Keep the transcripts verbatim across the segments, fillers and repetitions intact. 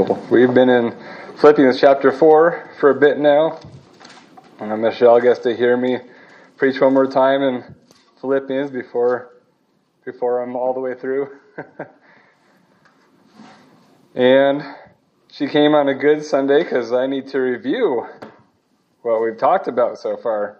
Well, we've been in Philippians chapter four for a bit now. Uh, Michelle gets to hear me preach one more time in Philippians before before I'm all the way through. And she came on a good Sunday because I need to review what we've talked about so far.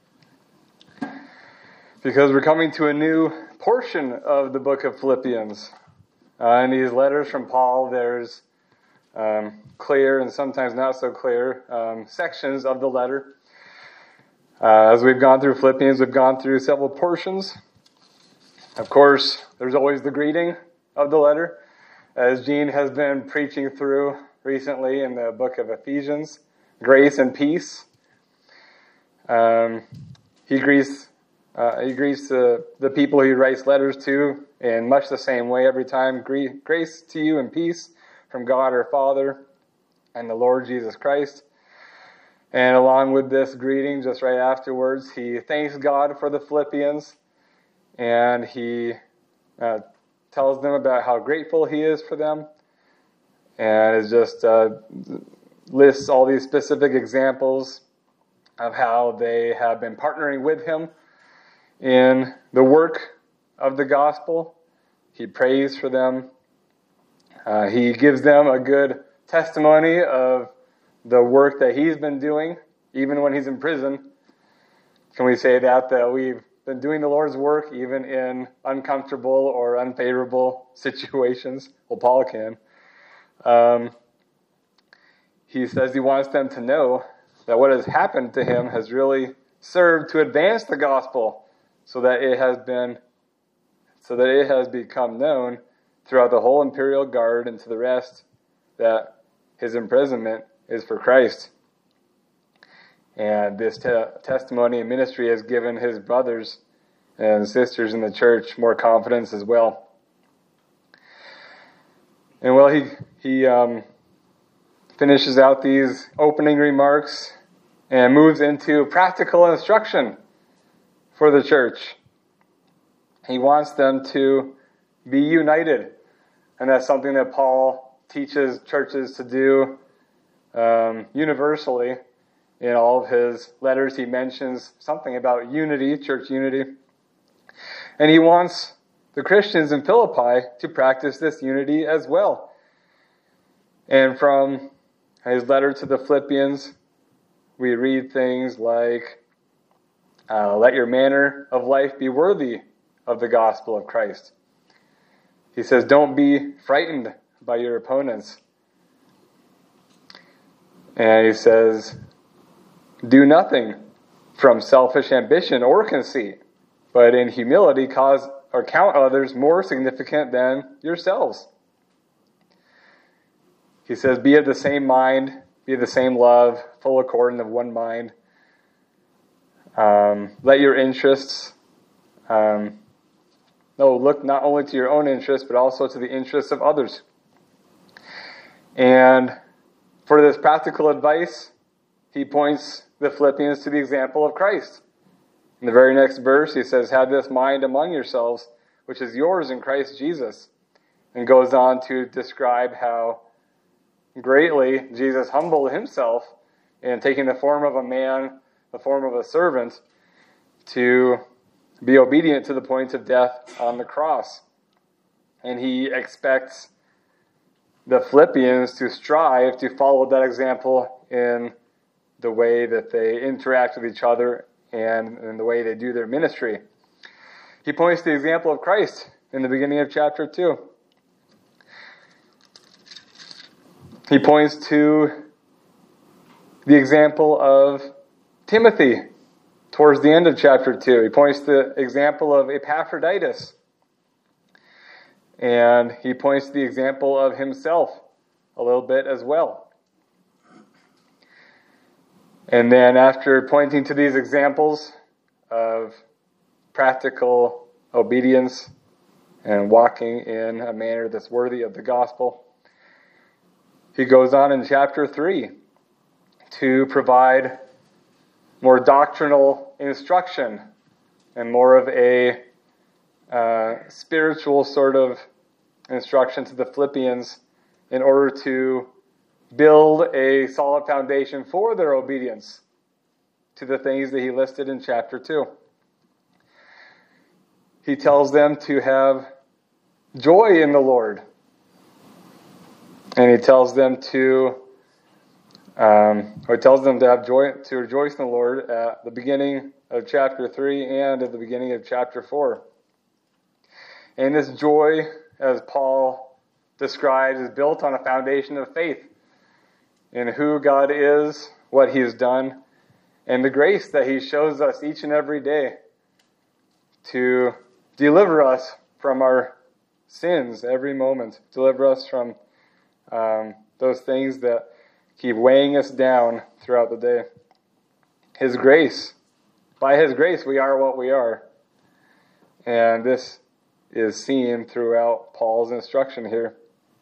Because we're coming to a new portion of the book of Philippians. Uh, in these letters from Paul, there's um, clear and sometimes not so clear um, sections of the letter. Uh, as we've gone through Philippians, we've gone through several portions. Of course, there's always the greeting of the letter, as Gene has been preaching through recently in the book of Ephesians, grace and peace. Um, he greets uh, he greets the, the people he writes letters to in much the same way every time. Grace to you and peace from God our Father and the Lord Jesus Christ. And along with this greeting, just right afterwards, he thanks God for the Philippians, and he uh, tells them about how grateful he is for them, and is just uh, lists all these specific examples of how they have been partnering with him in the work of the gospel. He prays for them. Uh, he gives them a good testimony of the work that he's been doing, even when he's in prison. Can we say that, that we've been doing the Lord's work even in uncomfortable or unfavorable situations? Well, Paul can. Um, he says he wants them to know that what has happened to him has really served to advance the gospel, so that it has been, so that it has become known throughout the whole imperial guard and to the rest that his imprisonment is for Christ. And this te- testimony and ministry has given his brothers and sisters in the church more confidence as well. And well, he he um, finishes out these opening remarks and moves into practical instruction for the church. He wants them to be united. And that's something that Paul teaches churches to do um, universally. In all of his letters, he mentions something about unity, church unity. And he wants the Christians in Philippi to practice this unity as well. And from his letter to the Philippians, we read things like, uh, let your manner of life be worthy of the gospel of Christ. He says, don't be frightened by your opponents. And he says, do nothing from selfish ambition or conceit, but in humility cause or count others more significant than yourselves. He says, be of the same mind, be of the same love, full accord of one mind. Um, let your interests um, no look not only to your own interests, but also to the interests of others. And for this practical advice, he points the Philippians to the example of Christ. In the very next verse, he says, have this mind among yourselves, which is yours in Christ Jesus. And goes on to describe how greatly Jesus humbled himself in taking the form of a man, the form of a servant, to be obedient to the point of death on the cross. And he expects the Philippians to strive to follow that example in the way that they interact with each other and in the way they do their ministry. He points to the example of Christ in the beginning of chapter two. He points to the example of Timothy towards the end of chapter two. He points to the example of Epaphroditus. And he points to the example of himself a little bit as well. And then after pointing to these examples of practical obedience and walking in a manner that's worthy of the gospel, he goes on in chapter three to provide more doctrinal instruction and more of a uh, spiritual sort of instruction to the Philippians in order to build a solid foundation for their obedience to the things that he listed in chapter two. He tells them to have joy in the Lord. And he tells them to, um, or he tells them to have joy, to rejoice in the Lord at the beginning of chapter three and at the beginning of chapter four. And this joy, as Paul describes, is built on a foundation of faith in who God is, what he has done, and the grace that he shows us each and every day to deliver us from our sins every moment, deliver us from um, those things that keep weighing us down throughout the day. His grace, by his grace we are what we are. And this is seen throughout Paul's instruction here.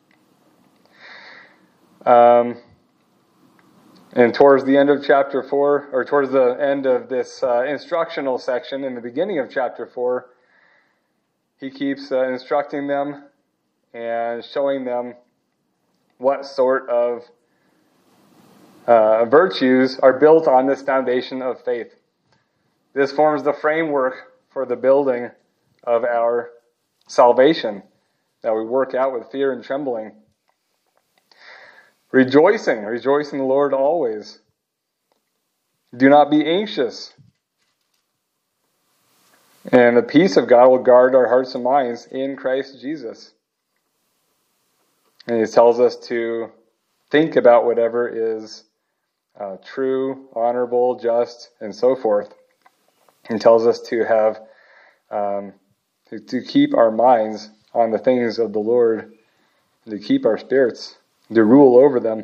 Um, and towards the end of chapter four, or towards the end of this uh, instructional section in the beginning of chapter four, he keeps uh, instructing them and showing them what sort of uh, virtues are built on this foundation of faith. This forms the framework for the building of our salvation that we work out with fear and trembling. Rejoicing, rejoice in the Lord always. Do not be anxious. And the peace of God will guard our hearts and minds in Christ Jesus. And he tells us to think about whatever is uh, true, honorable, just, and so forth. He tells us to have, um, to, to keep our minds on the things of the Lord, to keep our spirits, to rule over them.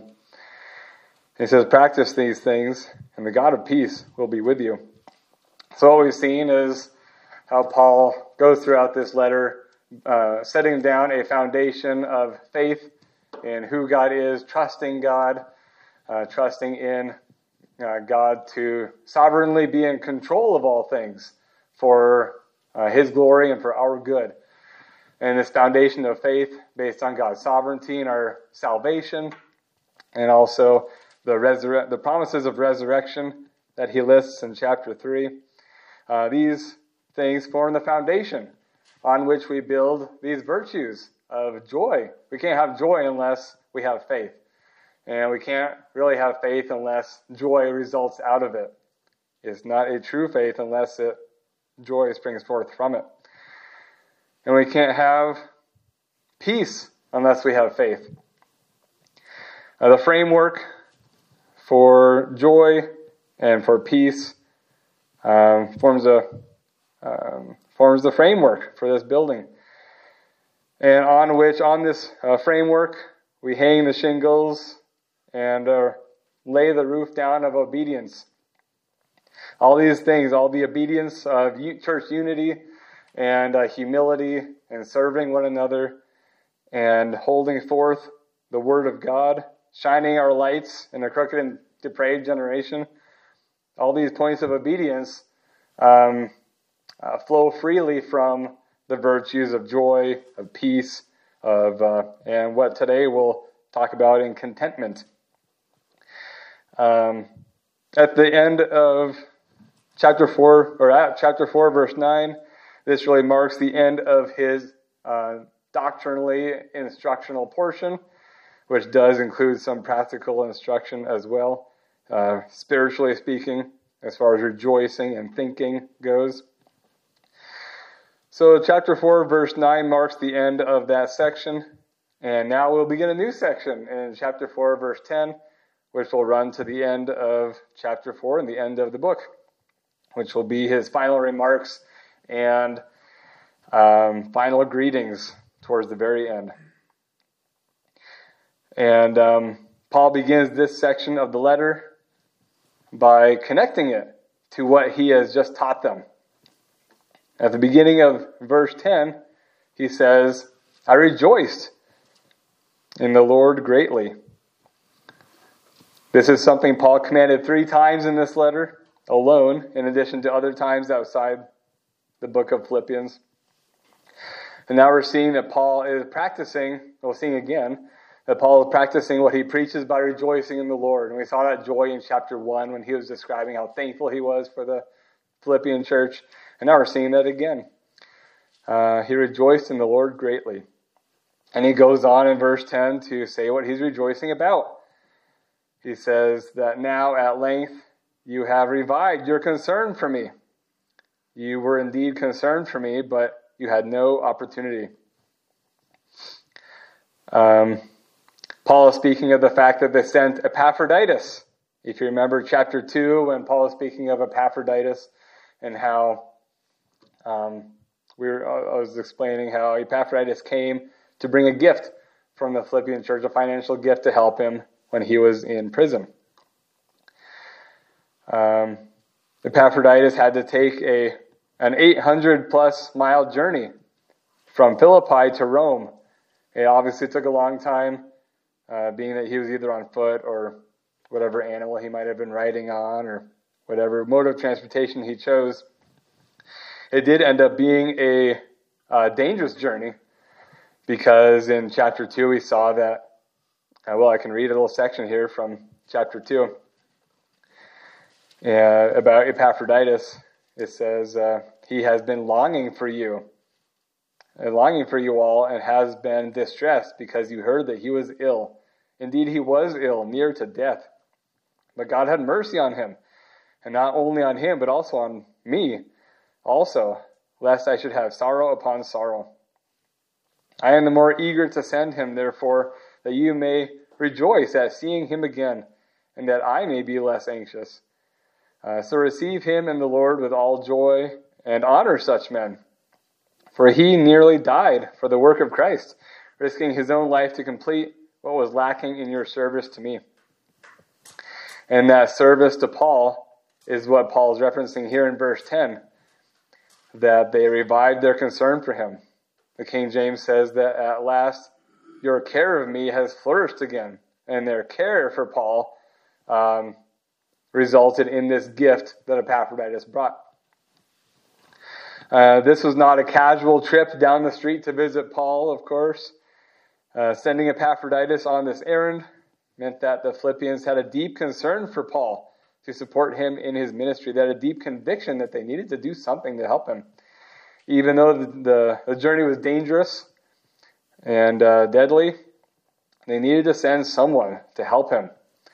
He says, practice these things, and the God of peace will be with you. So what we've seen is how Paul goes throughout this letter, uh, setting down a foundation of faith in who God is, trusting God, uh, trusting in uh, God to sovereignly be in control of all things for uh, his glory and for our good. And this foundation of faith based on God's sovereignty and our salvation, and also the resur- the promises of resurrection that he lists in chapter three. Uh, these things form the foundation on which we build these virtues of joy. We can't have joy unless we have faith. And we can't really have faith unless joy results out of it. It's not a true faith unless it joy springs forth from it. And we can't have peace unless we have faith. Uh, the framework for joy and for peace um, forms a um, forms the framework for this building, and on which on this uh, framework we hang the shingles and uh, lay the roof down of obedience. All these things, all the obedience of church unity and uh, humility and serving one another and holding forth the word of God, shining our lights in a crooked and depraved generation. All these points of obedience um, uh, flow freely from the virtues of joy, of peace, of uh, and what today we'll talk about in contentment. Um, at the end of chapter four, or at chapter four, verse nine, this really marks the end of his uh, doctrinally instructional portion, which does include some practical instruction as well, uh, spiritually speaking, as far as rejoicing and thinking goes. So chapter four, verse nine marks the end of that section, and now we'll begin a new section in chapter four, verse ten, which will run to the end of chapter four and the end of the book, which will be his final remarks and um, final greetings towards the very end. And um, Paul begins this section of the letter by connecting it to what he has just taught them. At the beginning of verse ten, he says, I rejoiced in the Lord greatly. This is something Paul commanded three times in this letter alone, in addition to other times outside the book of Philippians. And now we're seeing that Paul is practicing, we'll see again, that Paul is practicing what he preaches by rejoicing in the Lord. And we saw that joy in chapter one when he was describing how thankful he was for the Philippian church. And now we're seeing that again. Uh, he rejoiced in the Lord greatly. And he goes on in verse ten to say what he's rejoicing about. He says that now at length you have revived your concern for me. You were indeed concerned for me, but you had no opportunity. Um, Paul is speaking of the fact that they sent Epaphroditus. If you remember chapter two, when Paul is speaking of Epaphroditus and how um, we were, I was explaining how Epaphroditus came to bring a gift from the Philippian church, a financial gift to help him when he was in prison. Um, Epaphroditus had to take a an eight hundred plus mile journey from Philippi to Rome. It obviously took a long time, uh, being that he was either on foot or whatever animal he might have been riding on or whatever mode of transportation he chose. It did end up being a uh, dangerous journey because in chapter two we saw that, uh, well, I can read a little section here from chapter two uh, about Epaphroditus. It says, uh, he has been longing for you, and longing for you all, and has been distressed because you heard that he was ill. Indeed, he was ill, near to death. But God had mercy on him, and not only on him, but also on me also, lest I should have sorrow upon sorrow. I am the more eager to send him, therefore, that you may rejoice at seeing him again, and that I may be less anxious. Uh, so receive him in the Lord with all joy, and honor such men. For he nearly died for the work of Christ, risking his own life to complete what was lacking in your service to me. And that service to Paul is what Paul is referencing here in verse ten, that they revived their concern for him. The King James says that at last your care of me has flourished again. And their care for Paul um, resulted in this gift that Epaphroditus brought. Uh, this was not a casual trip down the street to visit Paul, of course. Uh, sending Epaphroditus on this errand meant that the Philippians had a deep concern for Paul to support him in his ministry. They had a deep conviction that they needed to do something to help him. Even though the, the, the journey was dangerous and uh, deadly, they needed to send someone to help him.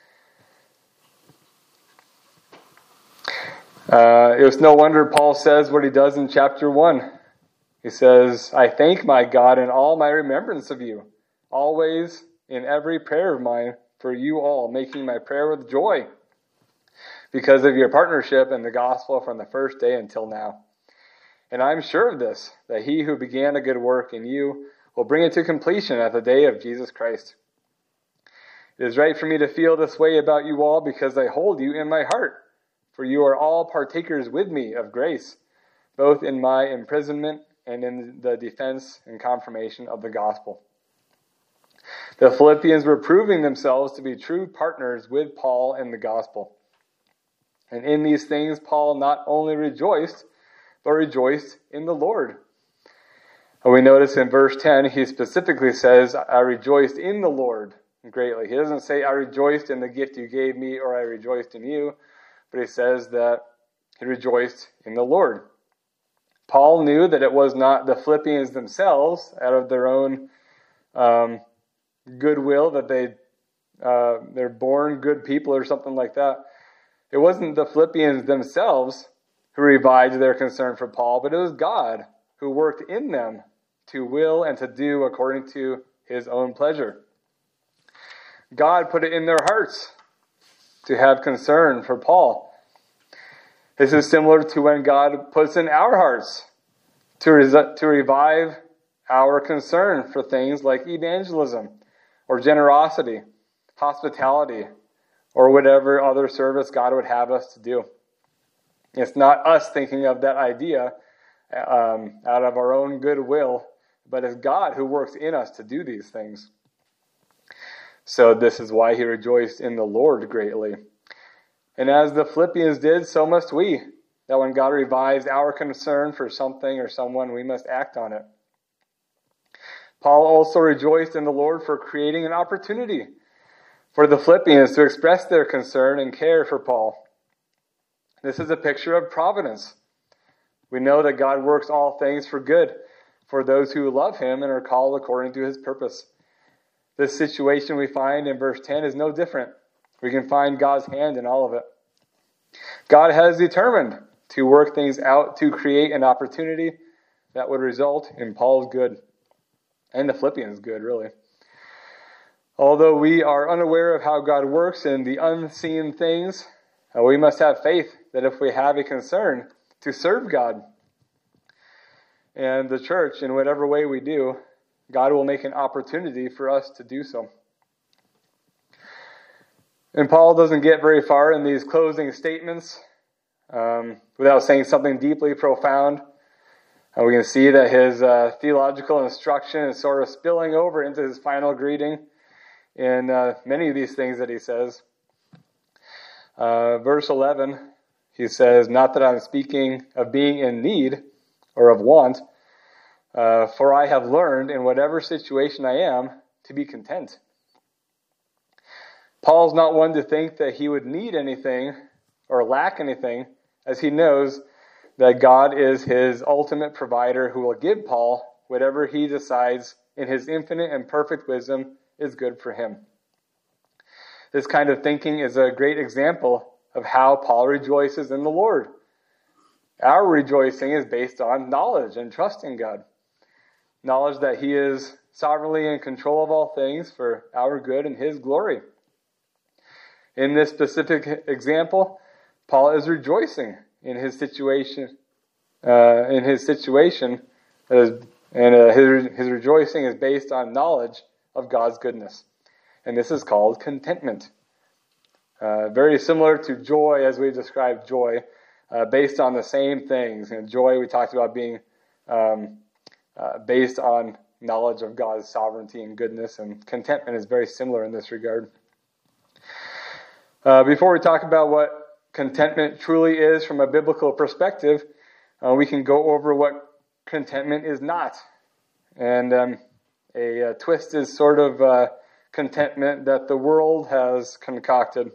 Uh, it was no wonder Paul says what he does in chapter one. He says, I thank my God in all my remembrance of you, always in every prayer of mine for you all, making my prayer with joy because of your partnership in the gospel from the first day until now. And I'm sure of this, that he who began a good work in you will bring it to completion at the day of Jesus Christ. It is right for me to feel this way about you all because I hold you in my heart. For you are all partakers with me of grace, both in my imprisonment and in the defense and confirmation of the gospel. The Philippians were proving themselves to be true partners with Paul in the gospel. And in these things, Paul not only rejoiced, but rejoiced in the Lord. And we notice in verse ten, he specifically says, I rejoiced in the Lord greatly. He doesn't say, I rejoiced in the gift you gave me, or I rejoiced in you. But he says that he rejoiced in the Lord. Paul knew that it was not the Philippians themselves, out of their own um, goodwill, that they, uh, they're born good people or something like that. It wasn't the Philippians themselves who revived their concern for Paul, but it was God who worked in them to will and to do according to his own pleasure. God put it in their hearts to have concern for Paul. This is similar to when God puts in our hearts to, res- to revive our concern for things like evangelism or generosity, hospitality, or whatever other service God would have us to do. It's not us thinking of that idea um, out of our own goodwill, but it's God who works in us to do these things. So this is why he rejoiced in the Lord greatly. And as the Philippians did, so must we. That when God revives our concern for something or someone, we must act on it. Paul also rejoiced in the Lord for creating an opportunity for the Philippians to express their concern and care for Paul. This is a picture of providence. We know that God works all things for good for those who love him and are called according to his purpose. This situation we find in verse ten is no different. We can find God's hand in all of it. God has determined to work things out to create an opportunity that would result in Paul's good and the Philippians' good, really. Although we are unaware of how God works in the unseen things, we must have faith that if we have a concern to serve God and the church in whatever way we do, God will make an opportunity for us to do so. And Paul doesn't get very far in these closing statements um, without saying something deeply profound. Uh, we can see that his uh, theological instruction is sort of spilling over into his final greeting in uh, many of these things that he says. Uh, verse eleven, he says, "Not that I'm speaking of being in need or of want, uh, for I have learned in whatever situation I am to be content." Paul's not one to think that he would need anything or lack anything, as he knows that God is his ultimate provider who will give Paul whatever he decides in his infinite and perfect wisdom is good for him. This kind of thinking is a great example of how Paul rejoices in the Lord. Our rejoicing is based on knowledge and trust in God. Knowledge that he is sovereignly in control of all things for our good and his glory. In this specific example, Paul is rejoicing in his situation, uh, in his situation, and uh, his, his rejoicing is based on knowledge of God's goodness. And this is called contentment. Uh, very similar to joy, as we described joy, uh, based on the same things. And joy, we talked about being um, uh, based on knowledge of God's sovereignty and goodness, and contentment is very similar in this regard. Uh, before we talk about what contentment truly is from a biblical perspective, uh, we can go over what contentment is not. And um, a, a twist is sort of uh, contentment that the world has concocted.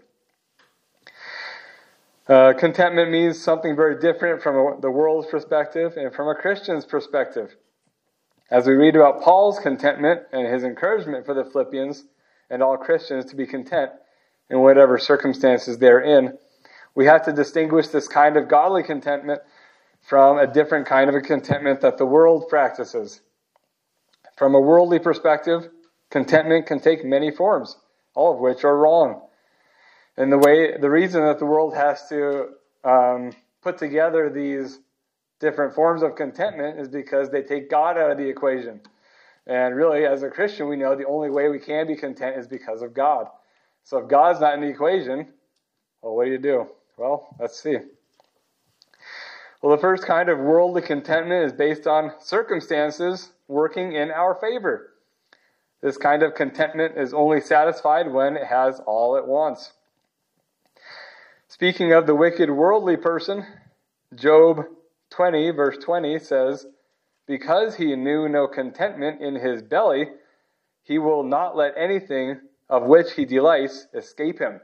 Uh, contentment means something very different from a, the world's perspective and from a Christian's perspective. As we read about Paul's contentment and his encouragement for the Philippians and all Christians to be content in whatever circumstances they're in, we have to distinguish this kind of godly contentment from a different kind of a contentment that the world practices. From a worldly perspective, contentment can take many forms, all of which are wrong. And the way, the reason that the world has to um, put together these different forms of contentment is because they take God out of the equation. And really, as a Christian, we know the only way we can be content is because of God. So if God's not in the equation, well, what do you do? Well, let's see. Well, the first kind of worldly contentment is based on circumstances working in our favor. This kind of contentment is only satisfied when it has all it wants. Speaking of the wicked worldly person, Job twenty, verse twenty says, "Because he knew no contentment in his belly, he will not let anything of which he delights escape him."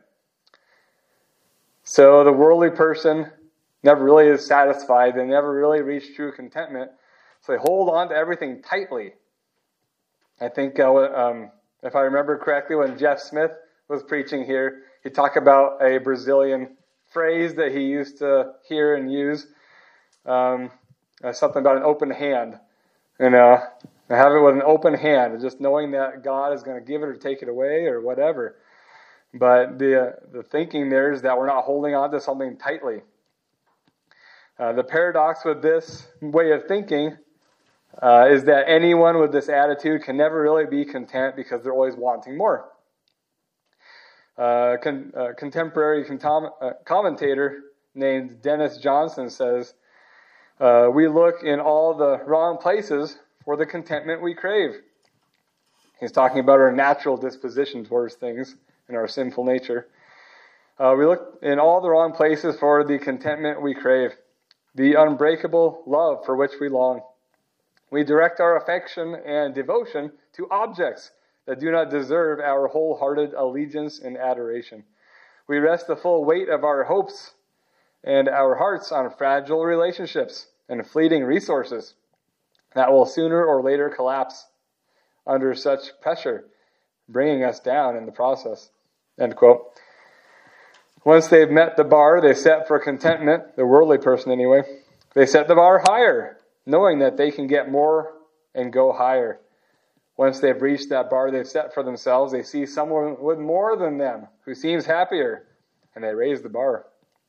So the worldly person never really is satisfied. They never really reach true contentment. So they hold on to everything tightly. I think, uh, um, if I remember correctly, when Jeff Smith was preaching here, he talked about a Brazilian phrase that he used to hear and use. Um, uh, something about an open hand. You know, have it with an open hand, just knowing that God is going to give it or take it away or whatever. But the uh, the thinking there is that we're not holding on to something tightly. Uh, the paradox with this way of thinking uh, is that anyone with this attitude can never really be content because they're always wanting more. Uh, con- uh, contemporary contom- uh, commentator named Dennis Johnson says, uh, "We look in all the wrong places for the contentment we crave." He's talking about our natural disposition towards things and our sinful nature. Uh, we look in all the wrong places for the contentment we crave, the unbreakable love for which we long. We direct our affection and devotion to objects that do not deserve our wholehearted allegiance and adoration. We rest the full weight of our hopes and our hearts on fragile relationships and fleeting resources that will sooner or later collapse under such pressure, bringing us down in the process. End quote. Once they've met the bar they set for contentment, the worldly person anyway, they set the bar higher, knowing that they can get more and go higher. Once they've reached that bar they've set for themselves, they see someone with more than them who seems happier, and they raise the bar.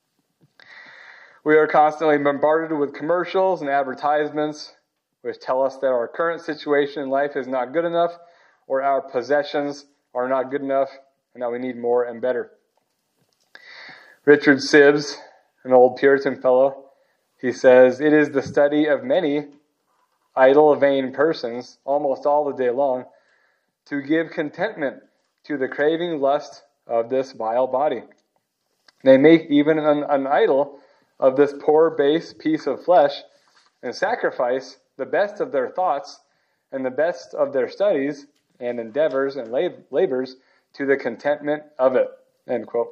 We are constantly bombarded with commercials and advertisements which tell us that our current situation in life is not good enough, or our possessions are not good enough, and that we need more and better. Richard Sibbes, an old Puritan fellow, he says, "It is the study of many idle, vain persons, almost all the day long, to give contentment to the craving lust of this vile body. They make even an, an idol of this poor base piece of flesh, and sacrifice the best of their thoughts and the best of their studies and endeavors and lab- labors to the contentment of it." End quote.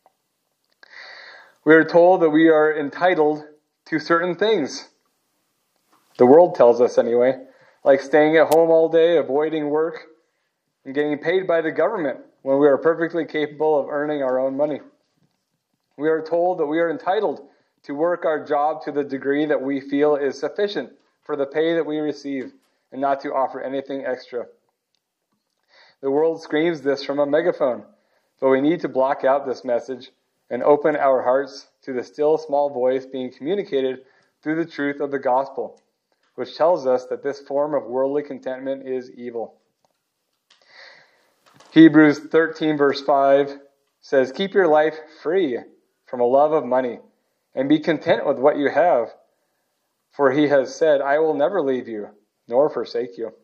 We are told that we are entitled to certain things. The world tells us anyway, like staying at home all day, avoiding work, and getting paid by the government when we are perfectly capable of earning our own money. We are told that we are entitled to work our job to the degree that we feel is sufficient for the pay that we receive, and not to offer anything extra. The world screams this from a megaphone, but we need to block out this message and open our hearts to the still small voice being communicated through the truth of the gospel, which tells us that this form of worldly contentment is evil. Hebrews thirteen verse five says, "Keep your life free from a love of money, and be content with what you have. For he has said, I will never leave you, nor forsake you."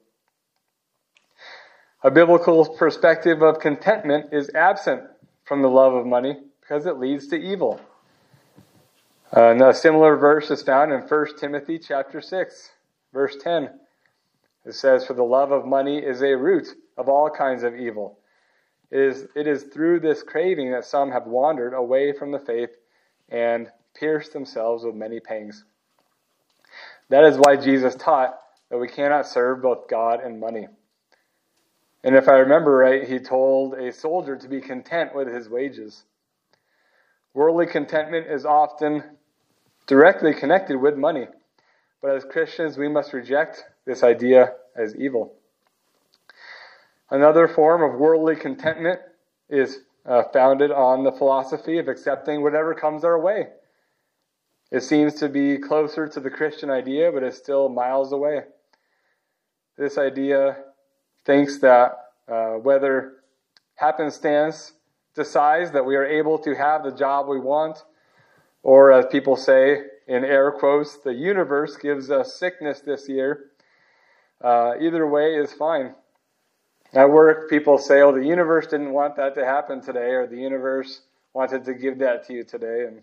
A biblical perspective of contentment is absent from the love of money because it leads to evil. Uh, and a similar verse is found in First Timothy chapter six, verse ten. It says, "For the love of money is a root of all kinds of evil. It is, it is through this craving that some have wandered away from the faith and pierced themselves with many pangs." That is why Jesus taught that we cannot serve both God and money. And if I remember right, he told a soldier to be content with his wages. Worldly contentment is often directly connected with money. But as Christians, we must reject this idea as evil. Another form of worldly contentment is uh, founded on the philosophy of accepting whatever comes our way. It seems to be closer to the Christian idea, but is still miles away. This idea thinks that uh, whether happenstance decides that we are able to have the job we want, or as people say in air quotes, the universe gives us sickness this year, uh, either way is fine. At work, people say, oh, the universe didn't want that to happen today, or the universe wanted to give that to you today. And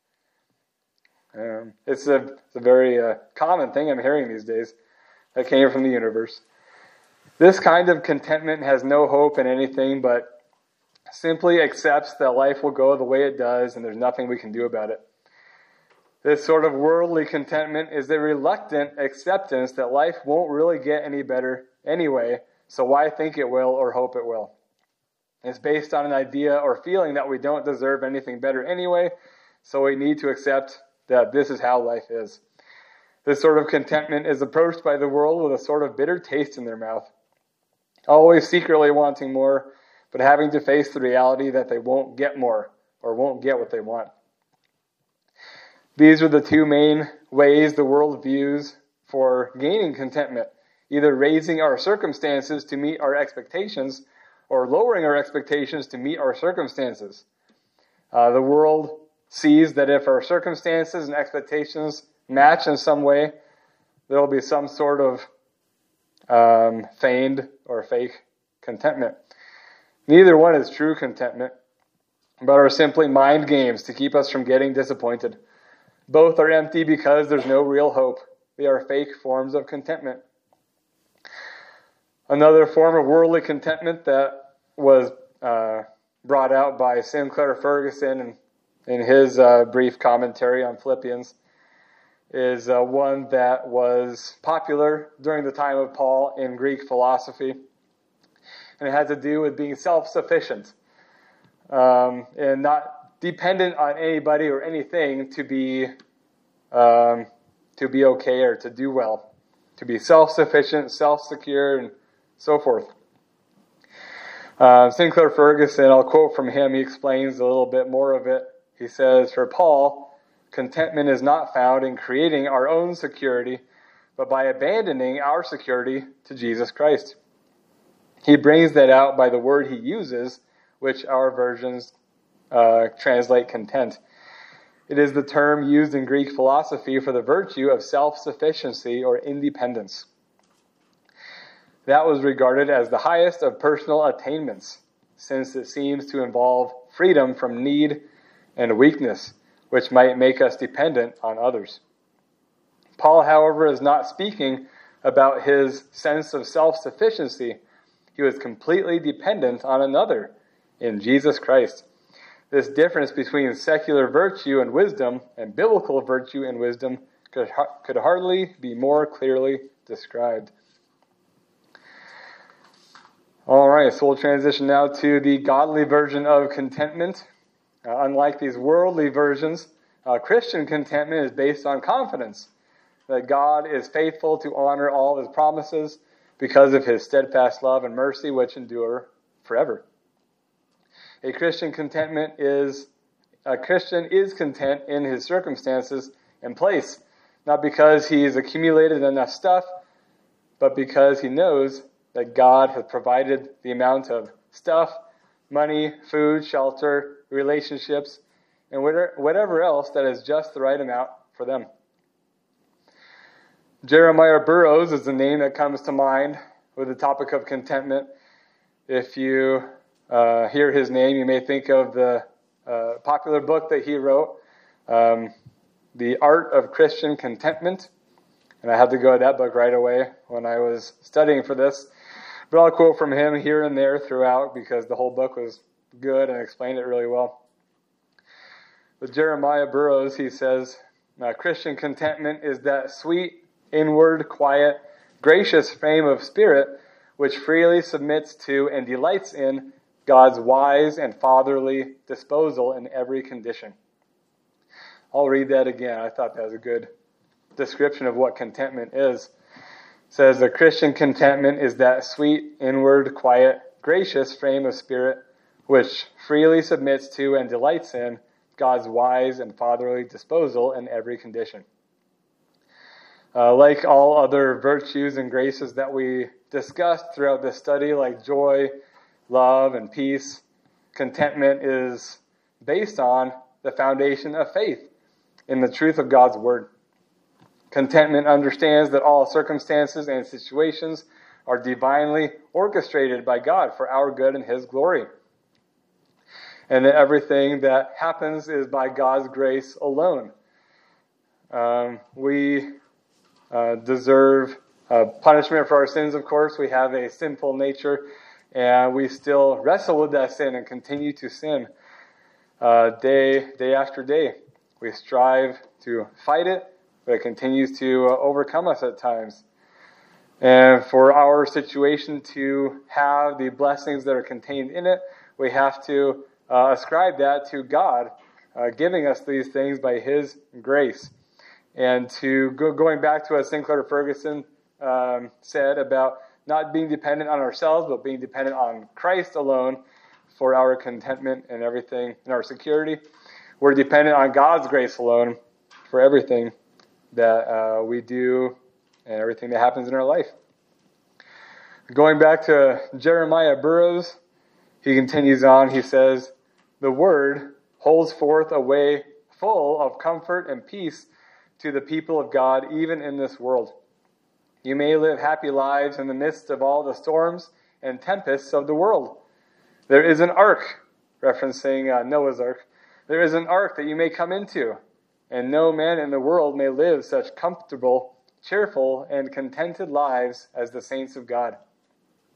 um, it's, a, it's a very uh, common thing I'm hearing these days that came from the universe. This kind of contentment has no hope in anything, but simply accepts that life will go the way it does and there's nothing we can do about it. This sort of worldly contentment is a reluctant acceptance that life won't really get any better anyway, so why think it will or hope it will? It's based on an idea or feeling that we don't deserve anything better anyway, so we need to accept that this is how life is. This sort of contentment is approached by the world with a sort of bitter taste in their mouth, always secretly wanting more, but having to face the reality that they won't get more or won't get what they want. These are the two main ways the world views for gaining contentment, either raising our circumstances to meet our expectations or lowering our expectations to meet our circumstances. Uh, the world sees that if our circumstances and expectations match in some way, there will be some sort of um, feigned or fake contentment. Neither one is true contentment, but are simply mind games to keep us from getting disappointed. Both are empty because there's no real hope. They are fake forms of contentment. Another form of worldly contentment that was uh, brought out by Sinclair Ferguson in, in his uh, brief commentary on Philippians is uh, one that was popular during the time of Paul in Greek philosophy. And it had to do with being self-sufficient um, and not dependent on anybody or anything to be um, to be okay or to do well. To be self-sufficient, self-secure, and so forth. Uh, Sinclair Ferguson, I'll quote from him, he explains a little bit more of it. He says, "For Paul, contentment is not found in creating our own security, but by abandoning our security to Jesus Christ." He brings that out by the word he uses, which our versions uh, translate content. It is the term used in Greek philosophy for the virtue of self-sufficiency or independence. That was regarded as the highest of personal attainments, since it seems to involve freedom from need and weakness, which might make us dependent on others. Paul, however, is not speaking about his sense of self-sufficiency. He was completely dependent on another, in Jesus Christ. This difference between secular virtue and wisdom and biblical virtue and wisdom could, could hardly be more clearly described. All right, so we'll transition now to the godly version of contentment. Uh, unlike these worldly versions, uh, Christian contentment is based on confidence that God is faithful to honor all of his promises because of his steadfast love and mercy, which endure forever. A Christian contentment is a Christian is content in his circumstances and place, not because he's accumulated enough stuff, but because he knows that God has provided the amount of stuff, money, food, shelter, relationships, and whatever else that is just the right amount for them. Jeremiah Burroughs is the name that comes to mind with the topic of contentment. If you uh, hear his name, you may think of the uh, popular book that he wrote, um, The Art of Christian Contentment. And I had to go to that book right away when I was studying for this. But I'll quote from him here and there throughout because the whole book was good and explained it really well. With Jeremiah Burroughs, he says, Christian contentment is that sweet, inward, quiet, gracious frame of spirit which freely submits to and delights in God's wise and fatherly disposal in every condition. I'll read that again. I thought that was a good description of what contentment is. It says, the Christian contentment is that sweet, inward, quiet, gracious frame of spirit which freely submits to and delights in God's wise and fatherly disposal in every condition. Uh, like all other virtues and graces that we discussed throughout this study, like joy, love, and peace, contentment is based on the foundation of faith in the truth of God's word. Contentment understands that all circumstances and situations are divinely orchestrated by God for our good and his glory. And that everything that happens is by God's grace alone. Um, we uh, deserve uh, punishment for our sins, of course. We have a sinful nature, and we still wrestle with that sin and continue to sin uh, day, day after day. We strive to fight it, but it continues to uh, overcome us at times. And for our situation to have the blessings that are contained in it, we have to uh, ascribe that to God, uh, giving us these things by his grace. And to go, going back to what Sinclair Ferguson um, said about not being dependent on ourselves, but being dependent on Christ alone for our contentment and everything, and our security. We're dependent on God's grace alone for everything that uh, we do and everything that happens in our life. Going back to Jeremiah Burroughs, he continues on, he says, the word holds forth a way full of comfort and peace to the people of God, even in this world. You may live happy lives in the midst of all the storms and tempests of the world. There is an ark, referencing uh, Noah's ark, there is an ark that you may come into, and no man in the world may live such comfortable, cheerful, and contented lives as the saints of God.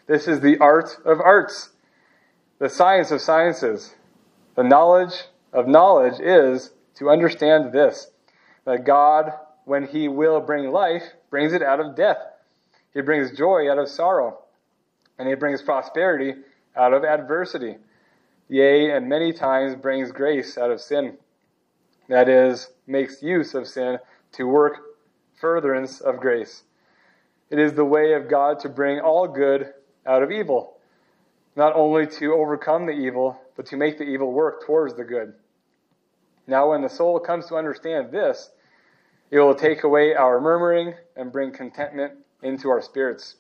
This is the art of arts, the science of sciences. The knowledge of knowledge is to understand this, that God, when he will bring life, brings it out of death. He brings joy out of sorrow, and he brings prosperity out of adversity. Yea, and many times brings grace out of sin. That is, makes use of sin to work furtherance of grace. It is the way of God to bring all good out of evil, not only to overcome the evil, but to make the evil work towards the good. Now, when the soul comes to understand this, it will take away our murmuring and bring contentment into our spirits.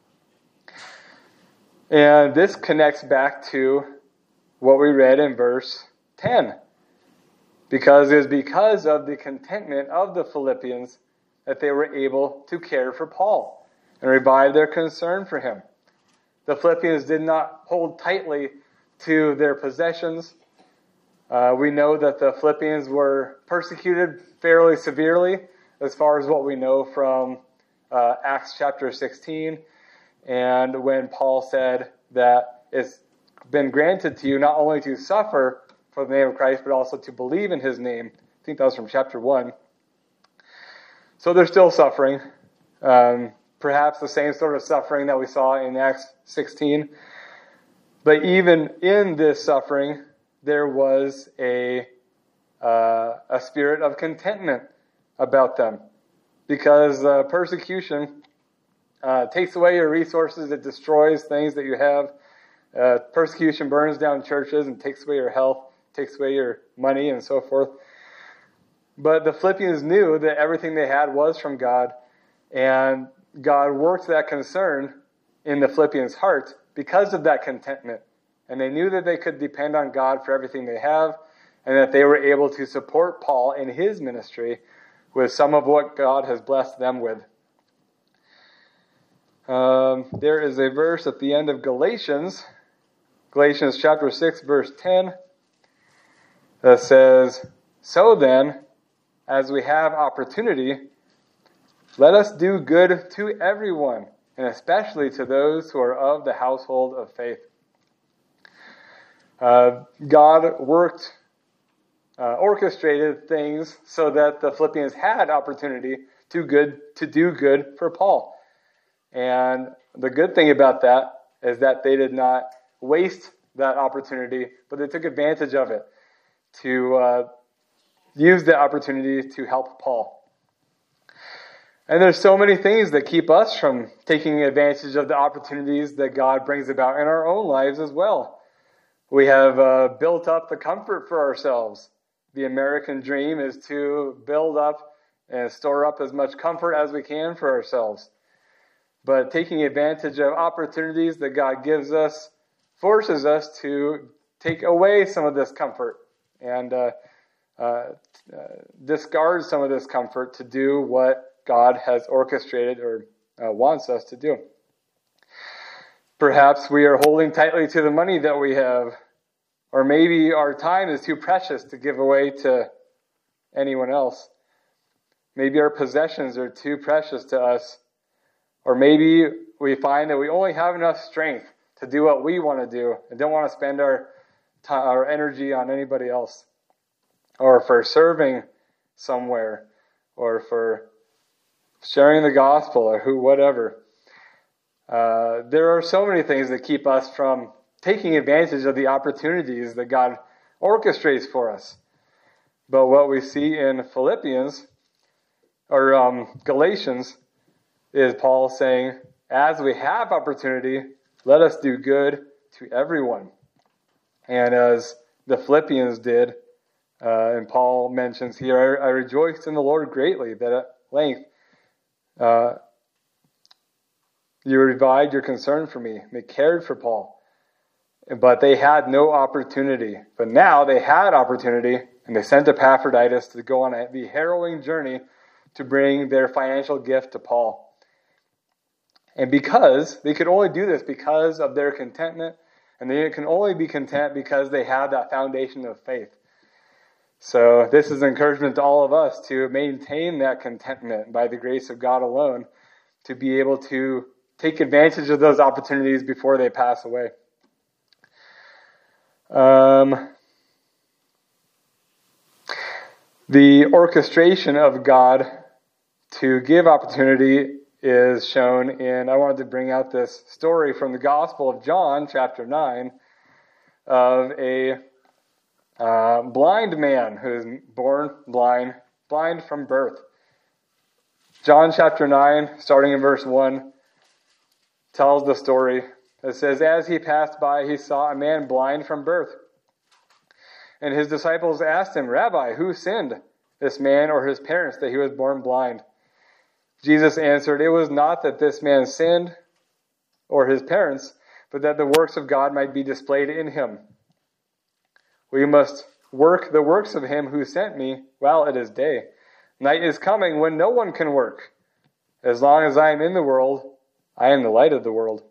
And this connects back to what we read in verse ten. Because it was because of the contentment of the Philippians that they were able to care for Paul and revive their concern for him. The Philippians did not hold tightly to their possessions. Uh, we know that the Philippians were persecuted fairly severely, as far as what we know from uh, Acts chapter sixteen, and when Paul said that it's been granted to you not only to suffer for the name of Christ, but also to believe in his name. I think that was from chapter one. So they're still suffering. Um, perhaps the same sort of suffering that we saw in Acts sixteen. But even in this suffering, there was a uh, a spirit of contentment about them. Because uh, persecution uh, takes away your resources, it destroys things that you have. Uh, persecution burns down churches and takes away your health, takes away your money and so forth. But the Philippians knew that everything they had was from God, and God worked that concern in the Philippians' heart because of that contentment. And they knew that they could depend on God for everything they have, and that they were able to support Paul in his ministry with some of what God has blessed them with. Um, there is a verse at the end of Galatians, Galatians chapter six, verse ten, that says, "So then, as we have opportunity, let us do good to everyone, and especially to those who are of the household of faith." Uh, God worked, uh, orchestrated things so that the Philippians had opportunity to good to do good for Paul. And the good thing about that is that they did not waste that opportunity, but they took advantage of it to uh, use the opportunity to help Paul. And there's so many things that keep us from taking advantage of the opportunities that God brings about in our own lives as well. We have uh, built up the comfort for ourselves. The American dream is to build up and store up as much comfort as we can for ourselves. But taking advantage of opportunities that God gives us forces us to take away some of this comfort and uh, uh, uh, discard some of this comfort to do what God has orchestrated or uh, wants us to do. Perhaps we are holding tightly to the money that we have, or maybe our time is too precious to give away to anyone else. Maybe our possessions are too precious to us, or maybe we find that we only have enough strength to do what we want to do and don't want to spend our time, our energy on anybody else, or for serving somewhere, or for sharing the gospel, or who, whatever. Uh, there are so many things that keep us from taking advantage of the opportunities that God orchestrates for us. But what we see in Philippians, or um, Galatians, is Paul saying, as we have opportunity, let us do good to everyone. And as the Philippians did, uh, and Paul mentions here, I, I rejoiced in the Lord greatly that at length uh, you revived your concern for me. They cared for Paul. But they had no opportunity. But now they had opportunity, and they sent Epaphroditus to go on a, the harrowing journey to bring their financial gift to Paul. And because, they could only do this because of their contentment, and they can only be content because they have that foundation of faith. So this is an encouragement to all of us to maintain that contentment by the grace of God alone, to be able to take advantage of those opportunities before they pass away. Um, the orchestration of God to give opportunity is shown in, I wanted to bring out this story from the Gospel of John, chapter nine, of a uh, blind man who is born blind, blind from birth. John chapter nine, starting in verse one, tells the story. It says, as he passed by, he saw a man blind from birth. And his disciples asked him, Rabbi, who sinned, this man or his parents, that he was born blind? Jesus answered, it was not that this man sinned or his parents, but that the works of God might be displayed in him. We must work the works of him who sent me while it is day. Night is coming when no one can work. As long as I am in the world, I am the light of the world.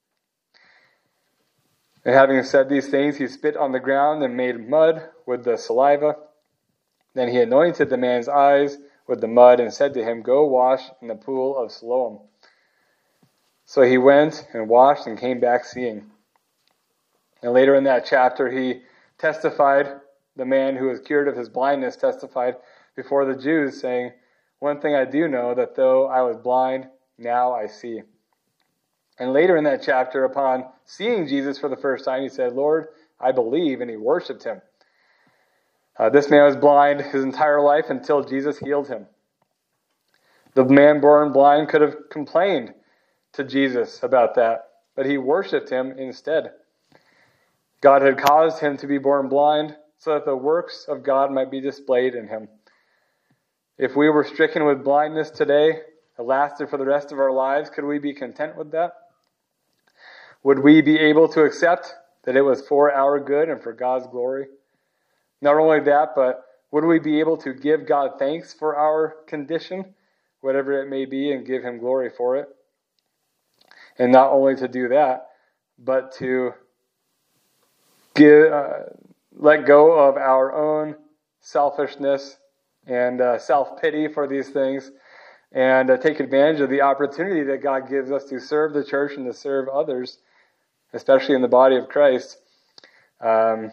And having said these things, he spit on the ground and made mud with the saliva. Then he anointed the man's eyes with the mud and said to him, go wash in the pool of Siloam. So he went and washed and came back seeing. And later in that chapter, he testified, the man who was cured of his blindness testified before the Jews, saying, one thing I do know, that though I was blind, now I see. And later in that chapter, upon seeing Jesus for the first time, he said, Lord, I believe, and he worshipped him. Uh, this man was blind his entire life until Jesus healed him. The man born blind could have complained to Jesus about that, but he worshipped him instead. God had caused him to be born blind so that the works of God might be displayed in him. If we were stricken with blindness today, it lasted for the rest of our lives, could we be content with that? Would we be able to accept that it was for our good and for God's glory? Not only that, but would we be able to give God thanks for our condition, whatever it may be, and give him glory for it? And not only to do that, but to give, uh, let go of our own selfishness and uh, self-pity for these things, and uh, take advantage of the opportunity that God gives us to serve the church and to serve others, especially in the body of Christ, um,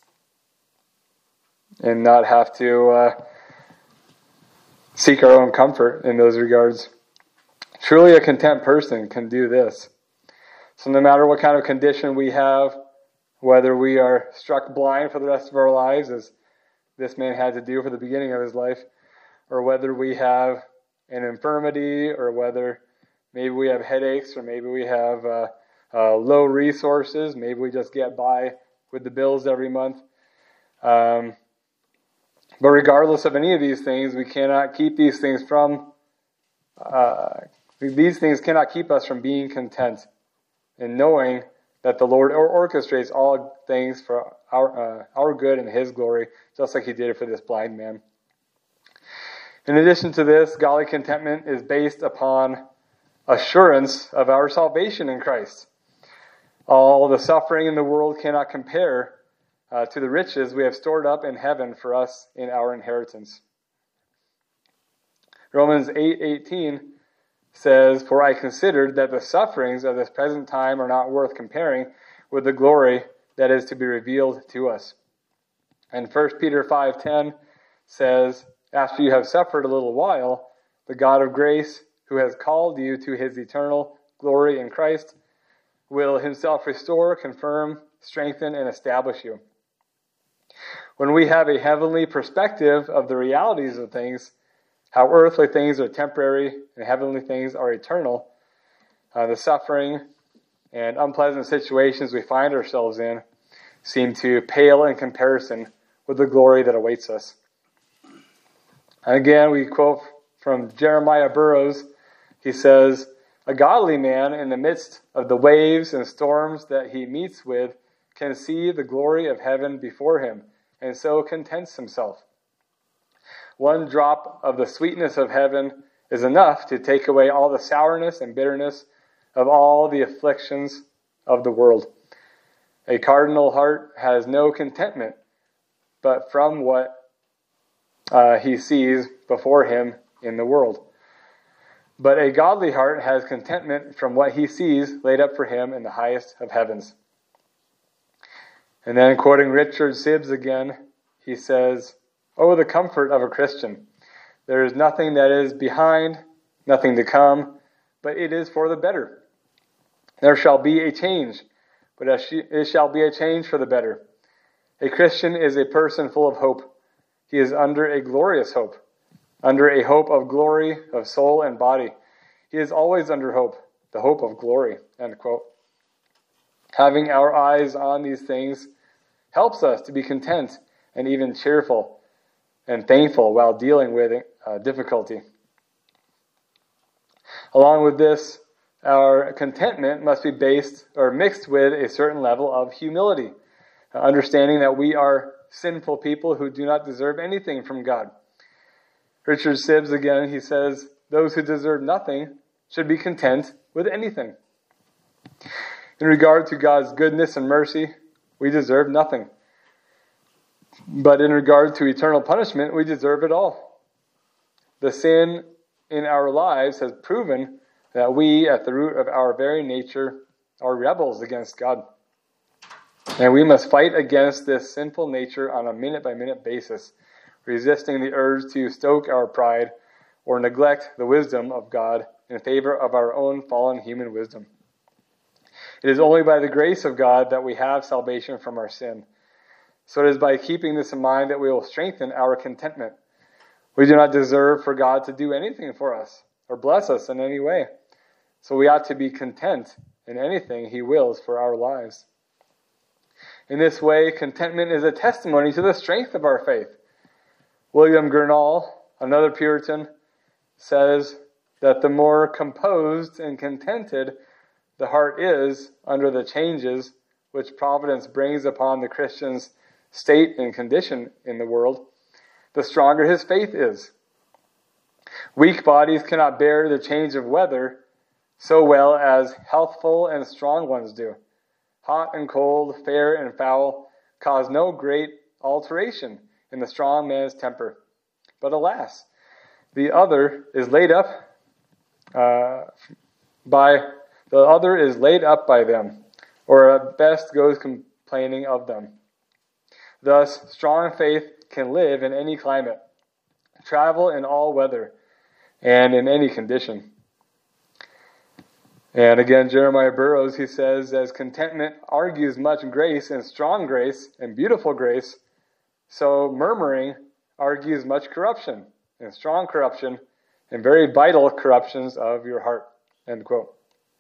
and not have to uh, seek our own comfort in those regards. Truly a content person can do this. So no matter what kind of condition we have, whether we are struck blind for the rest of our lives, as this man had to do for the beginning of his life, or whether we have an infirmity, or whether maybe we have headaches, or maybe we have uh, uh, low resources, maybe we just get by with the bills every month. Um, but regardless of any of these things, we cannot keep these things from, uh, these things cannot keep us from being content and knowing that the Lord orchestrates all things for our uh, our good and his glory, just like he did it for this blind man. In addition to this, godly contentment is based upon assurance of our salvation in Christ. All the suffering in the world cannot compare uh, to the riches we have stored up in heaven for us in our inheritance. Romans eight eighteen says, for I considered that the sufferings of this present time are not worth comparing with the glory that is to be revealed to us. And First Peter five ten says, after you have suffered a little while, the God of grace, who has called you to his eternal glory in Christ, will himself restore, confirm, strengthen, and establish you. When we have a heavenly perspective of the realities of things, how earthly things are temporary and heavenly things are eternal, uh, the suffering and unpleasant situations we find ourselves in seem to pale in comparison with the glory that awaits us. And again, we quote from Jeremiah Burroughs. He says, a godly man in the midst of the waves and storms that he meets with can see the glory of heaven before him, and so contents himself. One drop of the sweetness of heaven is enough to take away all the sourness and bitterness of all the afflictions of the world. A cardinal heart has no contentment but from what uh, he sees before him in the world. But a godly heart has contentment from what he sees laid up for him in the highest of heavens. And then quoting Richard Sibbes again, he says, "Oh, the comfort of a Christian. There is nothing that is behind, nothing to come, but it is for the better. There shall be a change, but it shall be a change for the better. A Christian is a person full of hope. He is under a glorious hope, under a hope of glory of soul and body. He is always under hope, the hope of glory." End quote. Having our eyes on these things helps us to be content and even cheerful and thankful while dealing with uh, difficulty. Along with this, our contentment must be based or mixed with a certain level of humility, uh, understanding that we are sinful people who do not deserve anything from God. Richard Sibbes again, he says, "Those who deserve nothing should be content with anything." In regard to God's goodness and mercy, we deserve nothing. But in regard to eternal punishment, we deserve it all. The sin in our lives has proven that we, at the root of our very nature, are rebels against God. And we must fight against this sinful nature on a minute-by-minute basis, resisting the urge to stoke our pride or neglect the wisdom of God in favor of our own fallen human wisdom. It is only by the grace of God that we have salvation from our sin. So it is by keeping this in mind that we will strengthen our contentment. We do not deserve for God to do anything for us or bless us in any way. So we ought to be content in anything He wills for our lives. In this way, contentment is a testimony to the strength of our faith. William Gurnall, another Puritan, says that the more composed and contented the heart is under the changes which providence brings upon the Christian's state and condition in the world, the stronger his faith is. Weak bodies cannot bear the change of weather so well as healthful and strong ones do. Hot and cold, fair and foul, cause no great alteration in the strong man's temper. But alas, the other is laid up uh, by the other is laid up by them, or at best goes complaining of them. Thus, strong faith can live in any climate, travel in all weather, and in any condition. And again, Jeremiah Burroughs, he says, as contentment argues much grace and strong grace and beautiful grace, so murmuring argues much corruption and strong corruption and very vital corruptions of your heart. End quote.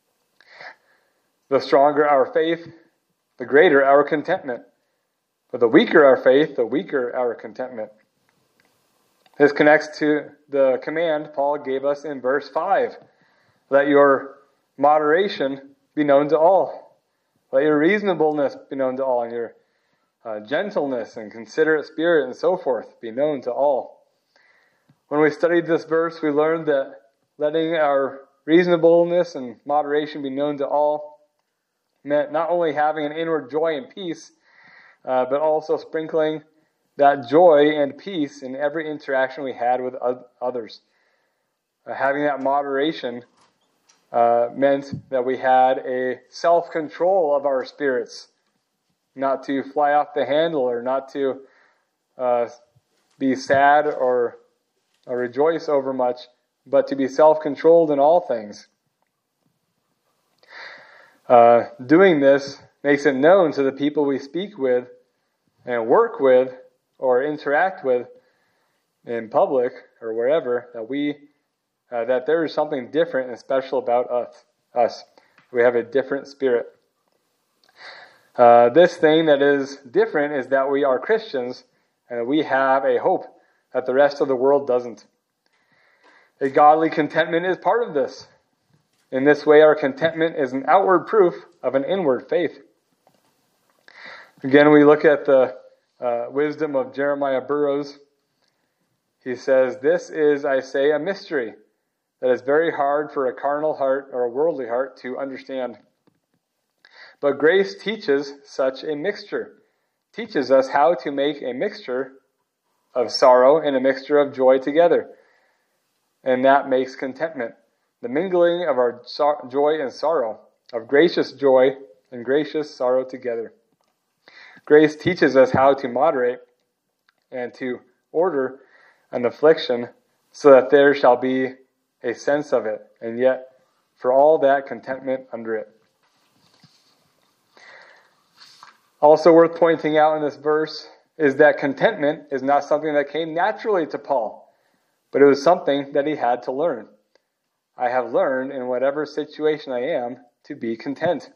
The stronger our faith, the greater our contentment. But the weaker our faith, the weaker our contentment. This connects to the command Paul gave us in verse five. Let your moderation be known to all. Let your reasonableness be known to all, and your uh, gentleness and considerate spirit and so forth be known to all. When we studied this verse, we learned that letting our reasonableness and moderation be known to all meant not only having an inward joy and peace, uh, but also sprinkling that joy and peace in every interaction we had with others. Uh, having that moderation uh, meant that we had a self-control of our spirits, not to fly off the handle or not to uh, be sad or, or rejoice over much, but to be self-controlled in all things. Uh, doing this makes it known to the people we speak with and work with or interact with in public or wherever that we uh, that there is something different and special about us. Us, we have a different spirit. Uh, this thing that is different is that we are Christians and that we have a hope that the rest of the world doesn't. A godly contentment is part of this. In this way, our contentment is an outward proof of an inward faith. Again, we look at the uh, wisdom of Jeremiah Burroughs. He says, "This is, I say, a mystery that is very hard for a carnal heart or a worldly heart to understand. But grace teaches such a mixture, teaches us how to make a mixture of sorrow and a mixture of joy together. And that makes contentment. the mingling of our so- joy and sorrow, of gracious joy and gracious sorrow together. Grace teaches us how to moderate and to order an affliction so that there shall be a sense of it, and yet for all that contentment under it. Also worth pointing out in this verse is that contentment is not something that came naturally to Paul, but it was something that he had to learn. I have learned in whatever situation I am to be content.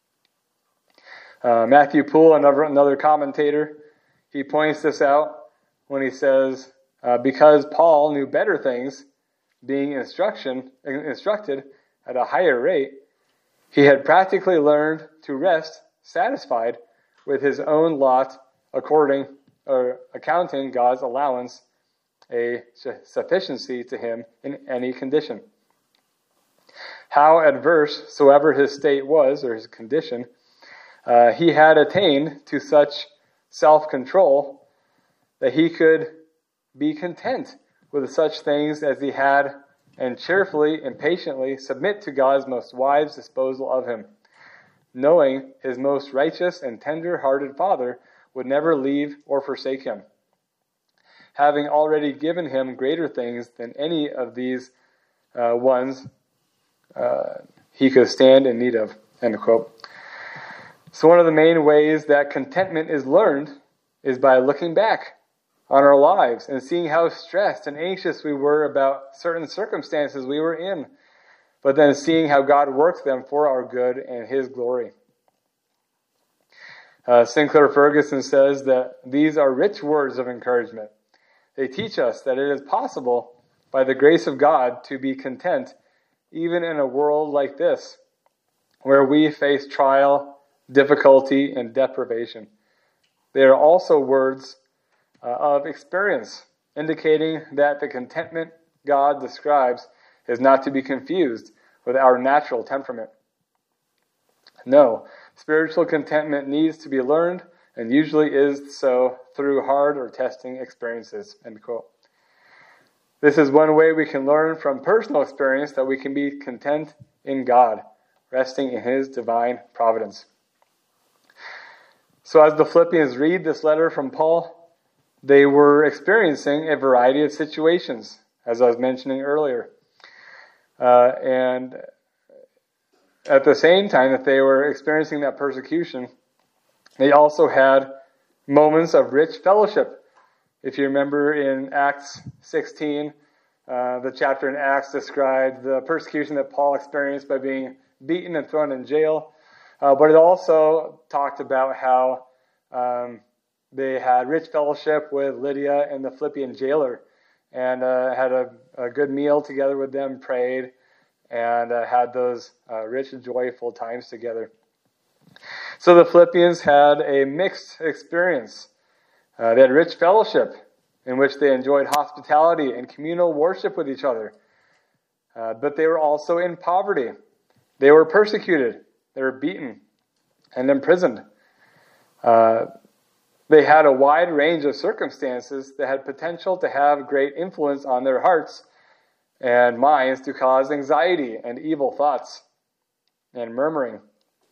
Uh, Matthew Poole, another, another commentator, he points this out when he says, uh, because Paul knew better things, being instruction instructed at a higher rate, he had practically learned to rest satisfied with his own lot, according or accounting God's allowance a sufficiency to him in any condition. How adverse soever his state was, or his condition, uh, he had attained to such self-control that he could be content with such things as he had, and cheerfully and patiently submit to God's most wise disposal of him, knowing his most righteous and tender-hearted Father would never leave or forsake him, having already given him greater things than any of these uh, ones uh, he could stand in need of. End quote. So one of the main ways that contentment is learned is by looking back on our lives and seeing how stressed and anxious we were about certain circumstances we were in, but then seeing how God worked them for our good and His glory. Uh, Sinclair Ferguson says that these are rich words of encouragement. They teach us that it is possible, by the grace of God, to be content even in a world like this, where we face trial, difficulty, and deprivation. They are also words uh, of experience, indicating that the contentment God describes is not to be confused with our natural temperament. No, spiritual contentment needs to be learned, and usually is so through hard or testing experiences. End quote. This is one way we can learn from personal experience that we can be content in God, resting in His divine providence. So as the Philippians read this letter from Paul, they were experiencing a variety of situations, as I was mentioning earlier. Uh, and at the same time that they were experiencing that persecution, they also had moments of rich fellowship. If you remember in Acts sixteen, uh, the chapter in Acts described the persecution that Paul experienced by being beaten and thrown in jail. Uh, but it also talked about how um, they had rich fellowship with Lydia and the Philippian jailer, and uh, had a, a good meal together with them, prayed, and uh, had those uh, rich and joyful times together. So the Philippians had a mixed experience. Uh, they had rich fellowship in which they enjoyed hospitality and communal worship with each other. Uh, but they were also in poverty. They were persecuted. They were beaten and imprisoned. Uh, they had a wide range of circumstances that had potential to have great influence on their hearts and minds to cause anxiety and evil thoughts and murmuring.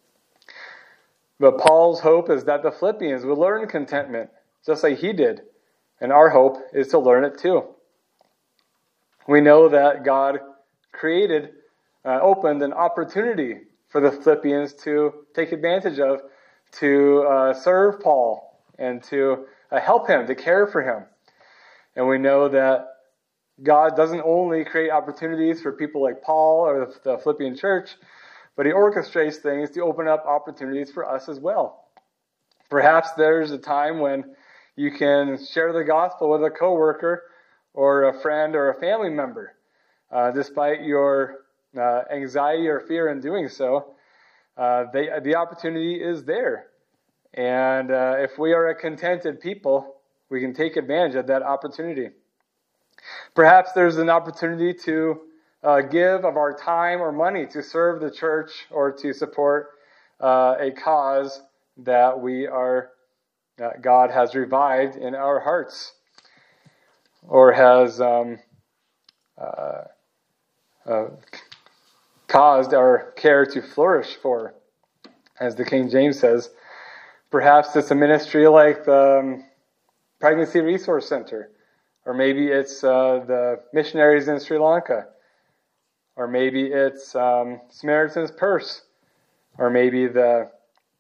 But Paul's hope is that the Philippians would learn contentment, just like he did. And our hope is to learn it too. We know that God created, uh, opened an opportunity for the Philippians to take advantage of, to uh, serve Paul and to uh, help him, to care for him. And we know that God doesn't only create opportunities for people like Paul or the, the Philippian church, but He orchestrates things to open up opportunities for us as well. Perhaps there's a time when you can share the gospel with a coworker or a friend or a family member. Uh, despite your uh, anxiety or fear in doing so, uh, they, the opportunity is there. And uh, if we are a contented people, we can take advantage of that opportunity. Perhaps there's an opportunity to uh, give of our time or money to serve the church or to support uh, a cause that we are, that God has revived in our hearts, or has um, uh, uh, caused our care to flourish for. As the King James says, perhaps it's a ministry like the um, Pregnancy Resource Center, or maybe it's uh, the missionaries in Sri Lanka, or maybe it's um, Samaritan's Purse, or maybe the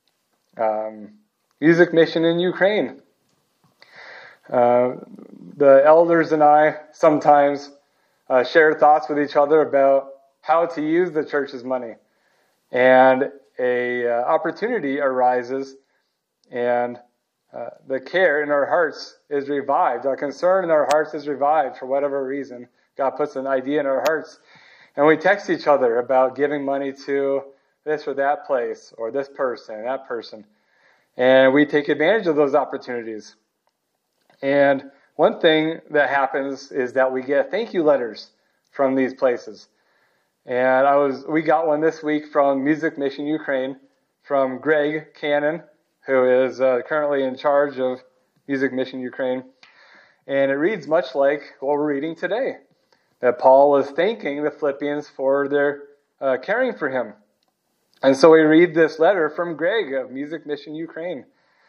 um, music mission in Ukraine. Uh, the elders and I sometimes uh, share thoughts with each other about how to use the church's money. And a uh, opportunity arises, and uh, the care in our hearts is revived. Our concern in our hearts is revived for whatever reason. God puts an idea in our hearts. And we text each other about giving money to this or that place, or this person, that person. And we take advantage of those opportunities. And one thing that happens is that we get thank you letters from these places. And I was we got one this week from Music Mission Ukraine, from Greg Cannon, who is uh, currently in charge of Music Mission Ukraine. And it reads much like what we're reading today, that Paul was thanking the Philippians for their uh, caring for him. And so we read this letter from Greg of Music Mission Ukraine.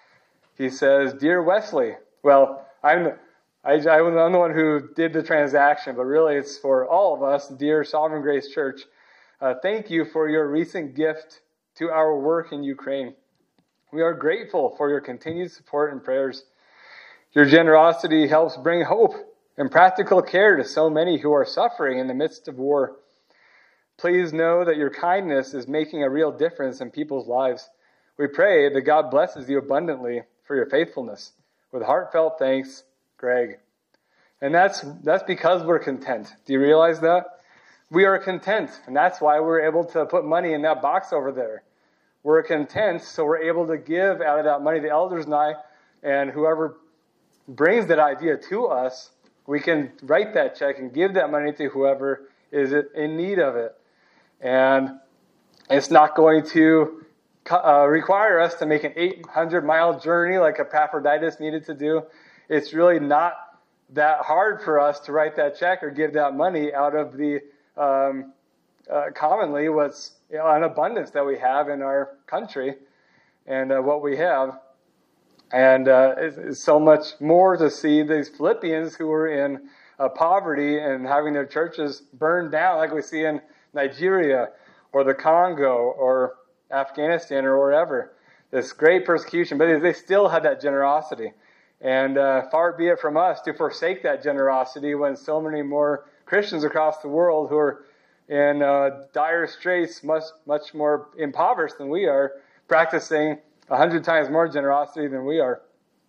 He says, "Dear Wesley," well, I'm I, I'm the one who did the transaction, but really it's for all of us. "Dear Sovereign Grace Church, uh, thank you for your recent gift to our work in Ukraine. We are grateful for your continued support and prayers. Your generosity helps bring hope and practical care to so many who are suffering in the midst of war. Please know that your kindness is making a real difference in people's lives. We pray that God blesses you abundantly for your faithfulness. With heartfelt thanks, Greg." And that's that's because we're content. Do you realize that? We are content, and that's why we're able to put money in that box over there. We're content, so we're able to give out of that money. The elders and I, and whoever brings that idea to us, we can write that check and give that money to whoever is in need of it. And it's not going to uh, require us to make an eight hundred mile journey like Epaphroditus needed to do. It's really not that hard for us to write that check or give that money out of the um, uh, commonly what's you know, an abundance that we have in our country and uh, what we have. And uh, it's, it's so much more to see these Philippians who were in uh, poverty and having their churches burned down like we see in Nigeria or the Congo or Afghanistan or wherever. This great persecution, but they still had that generosity. And uh, far be it from us to forsake that generosity when so many more Christians across the world who are in uh, dire straits, much much more impoverished than we are, practicing a hundred times more generosity than we are.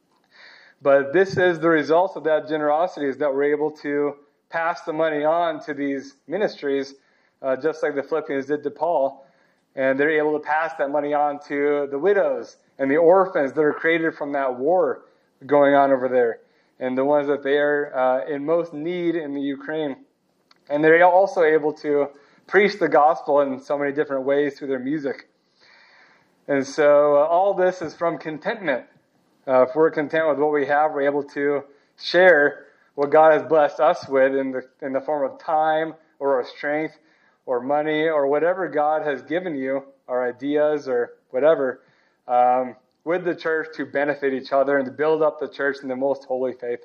But this is the result of that generosity, is that we're able to pass the money on to these ministries, uh, just like the Philippians did to Paul. And they're able to pass that money on to the widows and the orphans that are created from that war going on over there, and the ones that they are uh, in most need in the Ukraine. And they're also able to preach the gospel in so many different ways through their music. And so uh, all this is from contentment. Uh, if we're content with what we have, we're able to share what God has blessed us with in the in the form of time or our strength or money or whatever God has given you, our ideas or whatever, um, with the church to benefit each other and to build up the church in the most holy faith.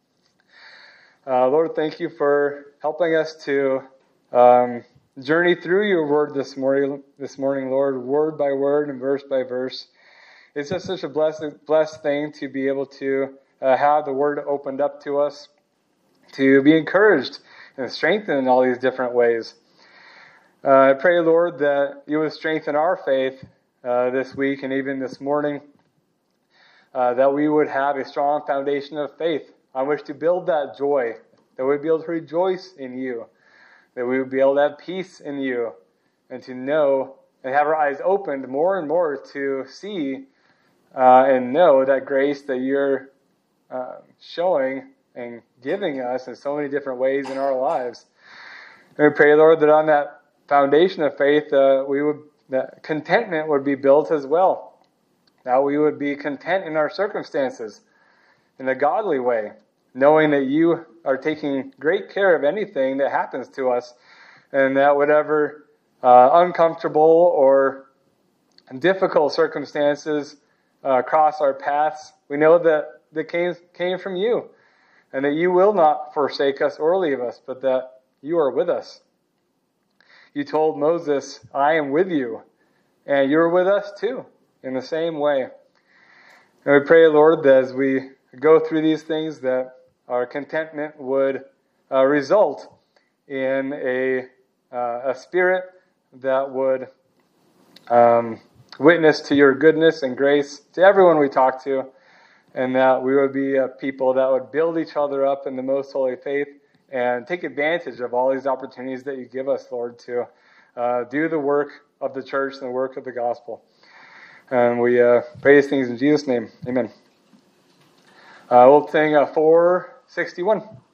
Uh, Lord, thank you for helping us to um, journey through your word this morning, this morning, Lord, word by word and verse by verse. It's just such a blessed, blessed thing to be able to uh, have the word opened up to us, to be encouraged and strengthened in all these different ways. Uh, I pray, Lord, that you would strengthen our faith uh, this week and even this morning, uh, that we would have a strong foundation of faith on which to build that joy, that we'd be able to rejoice in you, that we would be able to have peace in you, and to know and have our eyes opened more and more to see uh, and know that grace that you're uh, showing and giving us in so many different ways in our lives. And we pray, Lord, that on that foundation of faith, uh, we would that contentment would be built as well. That we would be content in our circumstances in a godly way, knowing that you are taking great care of anything that happens to us, and that whatever uh, uncomfortable or difficult circumstances uh, cross our paths, we know that they came, came from you, and that you will not forsake us or leave us, but that you are with us. You told Moses, I am with you, and you're with us too, in the same way. And we pray, Lord, that as we go through these things, that our contentment would uh, result in a, uh, a spirit that would um, witness to your goodness and grace to everyone we talk to, and that we would be a people that would build each other up in the most holy faith and take advantage of all these opportunities that you give us, Lord, to uh, do the work of the church and the work of the gospel. And we uh, pray these things in Jesus' name. Amen. Uh, we'll sing uh, four sixty-one.